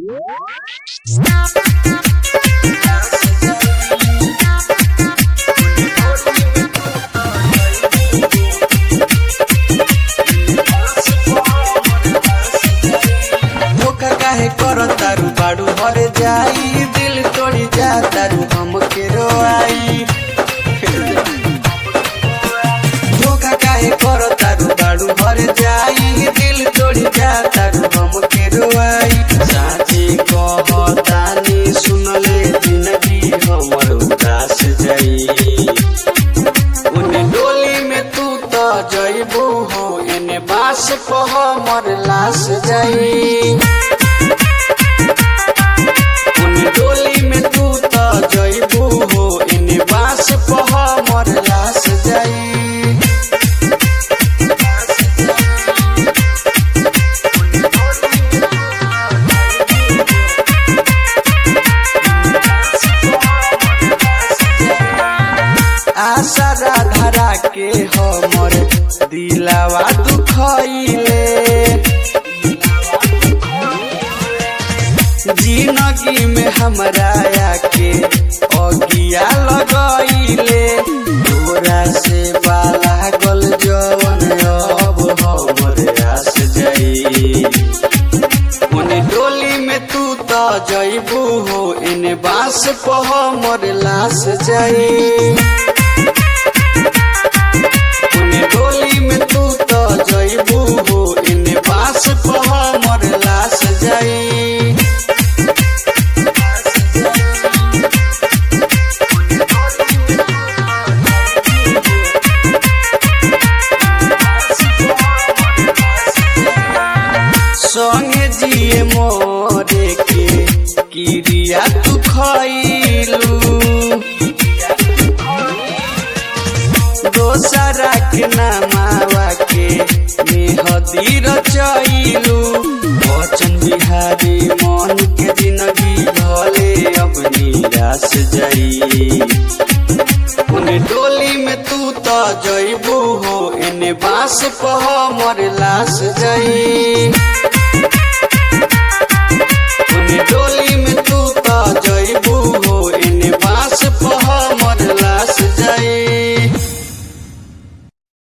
धोखा काहे करतारू बाड़ू भर जाई, दिल तोड़ी जातारू हमके रोआई। धोखा काहे करतारू बाड़ू भर जाई, दिल तोड़ी जातारू हमके रोआई। साची कहतानी सुनले जिंदगी हमर उदास जाई। उन्हें डोली में तू तो जइबू हो, एने बास पे हमर लाश जाई। उन्हें डोली में तू तो जइबू हो, एने बास पे हमर लाश जाई। आशा धरा के हमर दिलावा दुखइले, जिंदगी में हमरा आके अगिया लगइले। तोरा से लागल जवन अब हमर आस जाई। उन्हें डोली में तू तो जइबू हो, एने बास पे हमर लाश जाई। उन्हें डोली में तू तो जइबू हो, एने बास पे हमर लाश जाई। संगे जिए मोरे के किरिया तू खइलू, दोसरा के नामावा के मेहदी रचइलू। बचन बिहारी मन के जिंदगी भले अब निराश जाई। उन्हें डोली में तू तो जइबू हो, एने बास पे हमर लाश जाई।